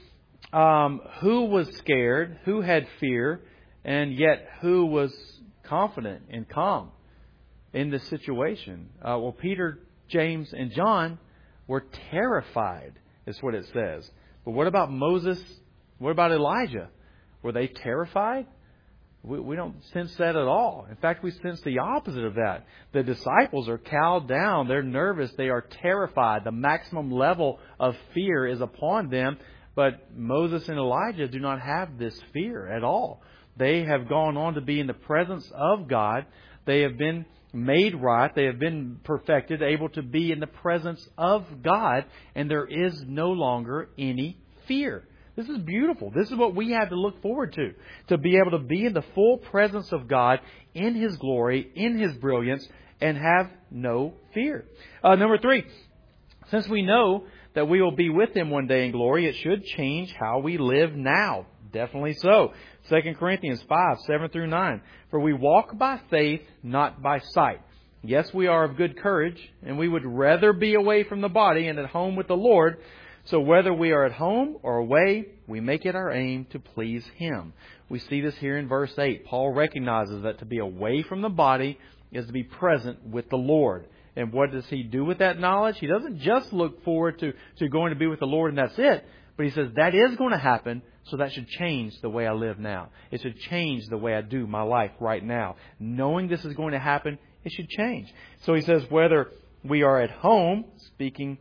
um, who was scared, who had fear, and yet who was confident and calm in this situation? Uh, well, Peter, James, and John were terrified, is what it says. But what about Moses? What about Elijah? Were they terrified? We, we don't sense that at all. In fact, we sense the opposite of that. The disciples are cowed down. They're nervous. They are terrified. The maximum level of fear is upon them. But Moses and Elijah do not have this fear at all. They have gone on to be in the presence of God. They have been made right. They have been perfected, able to be in the presence of God. And there is no longer any fear. This is beautiful. This is what we have to look forward to. To be able to be in the full presence of God, in His glory, in His brilliance, and have no fear. Uh, number three, since we know that we will be with Him one day in glory, it should change how we live now. Definitely so. Second Corinthians five, seven through nine. For we walk by faith, not by sight. Yes, we are of good courage, and we would rather be away from the body and at home with the Lord. So whether we are at home or away, we make it our aim to please Him. We see this here in verse eight. Paul recognizes that to be away from the body is to be present with the Lord. And what does he do with that knowledge? He doesn't just look forward to, to going to be with the Lord and that's it. But he says that is going to happen, so that should change the way I live now. It should change the way I do my life right now. Knowing this is going to happen, it should change. So he says whether we are at home, speaking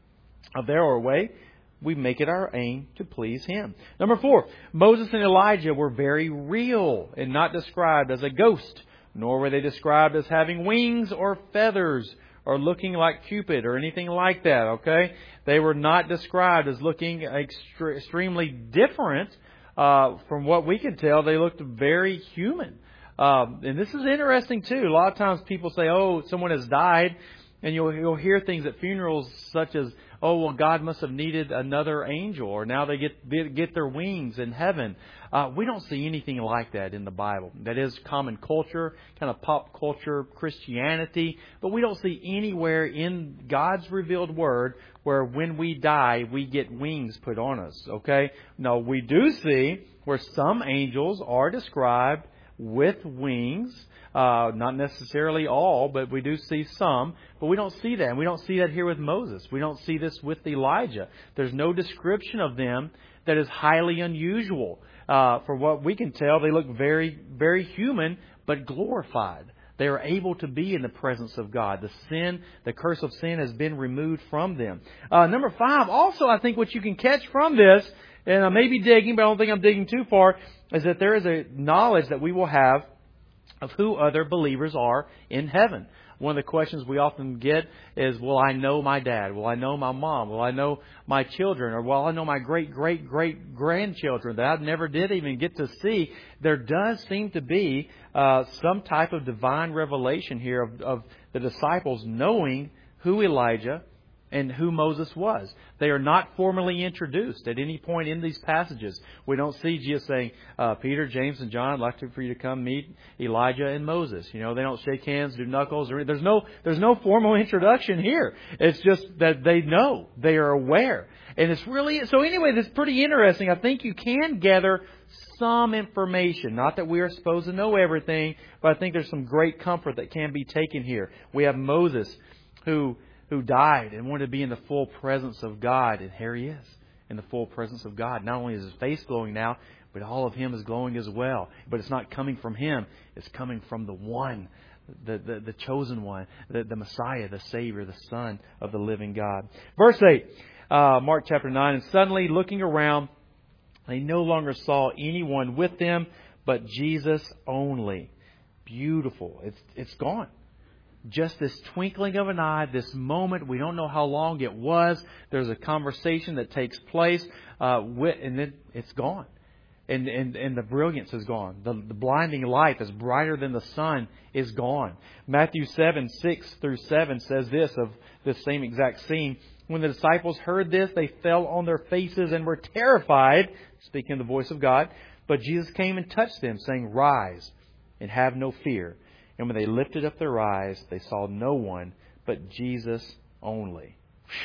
of there or away, we make it our aim to please Him. Number four, Moses and Elijah were very real and not described as a ghost, nor were they described as having wings or feathers or looking like Cupid or anything like that, okay? They were not described as looking extre- extremely different uh, from what we could tell. They looked very human. Um, and this is interesting too. A lot of times people say, oh, someone has died. And you'll, you'll hear things at funerals such as, oh, well, God must have needed another angel, or now they get get their wings in heaven. Uh, we don't see anything like that in the Bible. That is common culture, kind of pop culture Christianity. But we don't see anywhere in God's revealed Word where when we die, we get wings put on us. Okay? Now, we do see where some angels are described with wings. Uh, not necessarily all, but we do see some. But we don't see that. And we don't see that here with Moses. We don't see this with Elijah. There's no description of them that is highly unusual. Uh, for what we can tell, they look very, very human, but glorified. They are able to be in the presence of God. The sin, the curse of sin has been removed from them. Uh, number five, also I think what you can catch from this, and I may be digging, but I don't think I'm digging too far, is that there is a knowledge that we will have of who other believers are in heaven. One of the questions we often get is, will I know my dad? Will I know my mom? Will I know my children? Or will I know my great-great-great-grandchildren that I never did even get to see? There does seem to be uh, some type of divine revelation here of, of the disciples knowing who Elijah and who Moses was. They are not formally introduced at any point in these passages. We don't see Jesus saying, uh, Peter, James, and John, I'd like to, for you to come meet Elijah and Moses. You know, they don't shake hands, do knuckles. Or, there's no there's no formal introduction here. It's just that they know. They are aware. And it's really, so anyway, this is pretty interesting. I think you can gather some information. Not that we are supposed to know everything, but I think there's some great comfort that can be taken here. We have Moses who... who died and wanted to be in the full presence of God. And here he is in the full presence of God. Not only is his face glowing now, but all of him is glowing as well. But it's not coming from him. It's coming from the one, the, the, the chosen one, the, the Messiah, the Savior, the Son of the living God. Verse eight, uh, Mark chapter nine. And suddenly looking around, they no longer saw anyone with them, but Jesus only. Beautiful. It's, it's gone. Just this twinkling of an eye, this moment, we don't know how long it was. There's a conversation that takes place, uh, with, and then it's gone. And, and, and the brilliance is gone. The, the blinding light that's brighter than the sun is gone. Matthew seven, six through seven says this of this same exact scene. When the disciples heard this, they fell on their faces and were terrified, speaking the voice of God. But Jesus came and touched them, saying, "Rise and have no fear." And when they lifted up their eyes, they saw no one but Jesus only.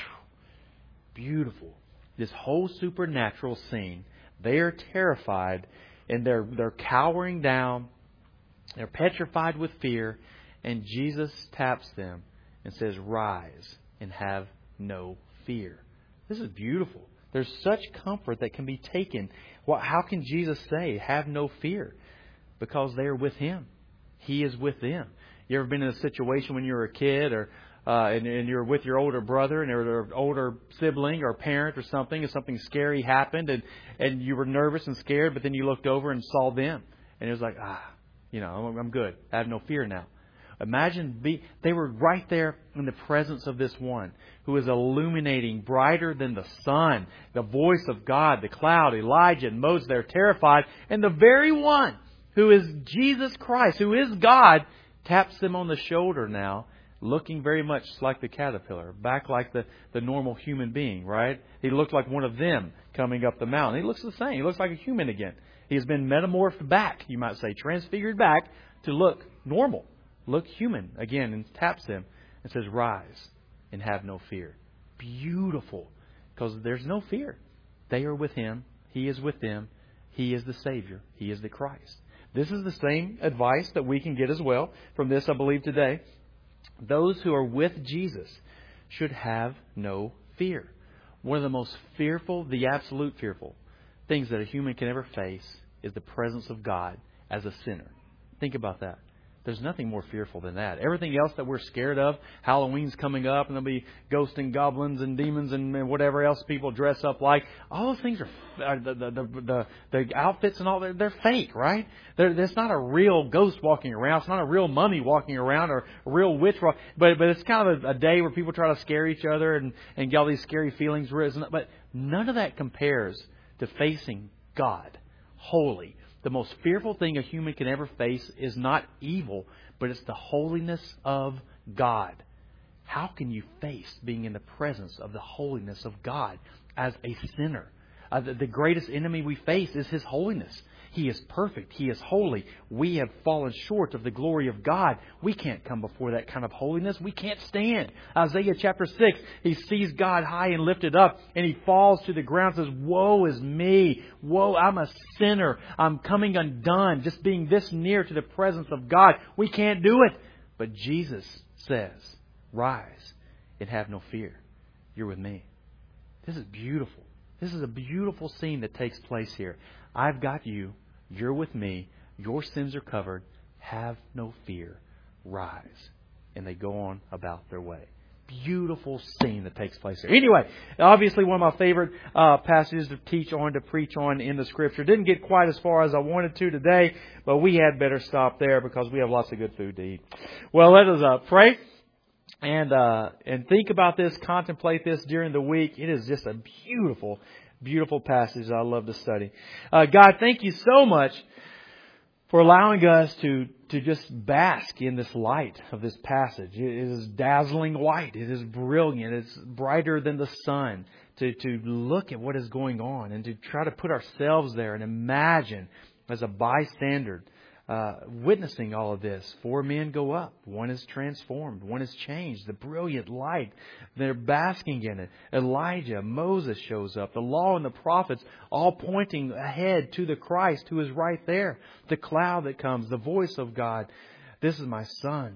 Whew. Beautiful. This whole supernatural scene. They are terrified and they're they're cowering down. They're petrified with fear. And Jesus taps them and says, "Rise and have no fear." This is beautiful. There's such comfort that can be taken. Well, how can Jesus say, "Have no fear"? Because they are with Him. He is with them. You ever been in a situation when you were a kid or uh, and, and you're with your older brother and or an older sibling or parent or something, and something scary happened and, and you were nervous and scared, but then you looked over and saw them. And it was like, ah, you know, I'm, I'm good. I have no fear now. Imagine be, they were right there in the presence of this one who is illuminating brighter than the sun, the voice of God, the cloud, Elijah and Moses. They're terrified. And the very one who is Jesus Christ, who is God, taps them on the shoulder now, looking very much like the caterpillar, back like the, the normal human being, right? He looked like one of them coming up the mountain. He looks the same. He looks like a human again. He has been metamorphed back, you might say, transfigured back to look normal. Look human again, and taps them and says, rise and have no fear. Beautiful. Because there's no fear. They are with Him. He is with them. He is the Savior. He is the Christ. This is the same advice that we can get as well from this, I believe, today. Those who are with Jesus should have no fear. One of the most fearful, the absolute fearful things that a human can ever face is the presence of God as a sinner. Think about that. There's nothing more fearful than that. Everything else that we're scared of, Halloween's coming up and there'll be ghosts and goblins and demons and whatever else people dress up like. All those things are, are the, the, the, the, the outfits and all, they're, they're fake, right? They're, there's not a real ghost walking around. It's not a real mummy walking around or a real witch. But, but it's kind of a, a day where people try to scare each other and, and get all these scary feelings risen. But none of that compares to facing God, holy. The most fearful thing a human can ever face is not evil, but it's the holiness of God. How can you face being in the presence of the holiness of God as a sinner? Uh, the, the greatest enemy we face is His holiness. He is perfect. He is holy. We have fallen short of the glory of God. We can't come before that kind of holiness. We can't stand. Isaiah chapter six, he sees God high and lifted up, and he falls to the ground and says, woe is me. Woe, I'm a sinner. I'm coming undone, just being this near to the presence of God. We can't do it. But Jesus says, rise and have no fear. You're with me. This is beautiful. This is a beautiful scene that takes place here. I've got you. You're with me. Your sins are covered. Have no fear. Rise. And they go on about their way. Beautiful scene that takes place here. Anyway, obviously one of my favorite uh, passages to teach on, to preach on in the Scripture. Didn't get quite as far as I wanted to today, but we had better stop there because we have lots of good food to eat. Well, let us uh, pray. And uh, and think about this, contemplate this during the week. It is just a beautiful, beautiful passage I love to study. Uh, God, thank you so much for allowing us to, to just bask in this light of this passage. It is dazzling white. It is brilliant. It's brighter than the sun. To, to look at what is going on and to try to put ourselves there and imagine as a bystander Uh, witnessing all of this. Four men go up. One is transformed. One is changed. The brilliant light. They're basking in it. Elijah, Moses shows up. The law and the prophets all pointing ahead to the Christ who is right there. The cloud that comes. The voice of God. This is my son.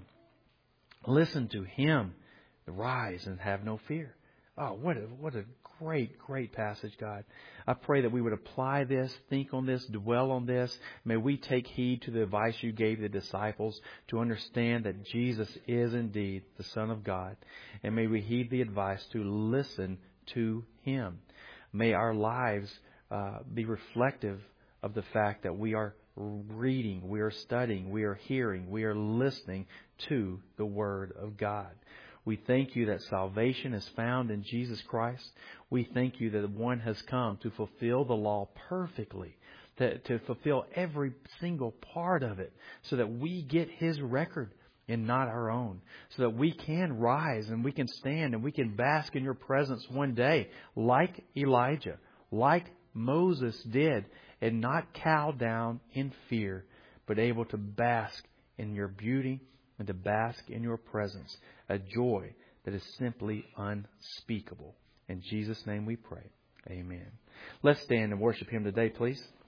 Listen to Him. Rise and have no fear. Oh, what a, what a great, great passage, God. I pray that we would apply this, think on this, dwell on this. May we take heed to the advice you gave the disciples to understand that Jesus is indeed the Son of God. And may we heed the advice to listen to Him. May our lives uh, be reflective of the fact that we are reading, we are studying, we are hearing, we are listening to the Word of God. We thank you that salvation is found in Jesus Christ. We thank you that one has come to fulfill the law perfectly, to, to fulfill every single part of it, so that we get His record and not our own, so that we can rise and we can stand and we can bask in your presence one day, like Elijah, like Moses did, and not cow down in fear, but able to bask in your beauty and to bask in your presence, a joy that is simply unspeakable. In Jesus' name we pray. Amen. Let's stand and worship Him today, please.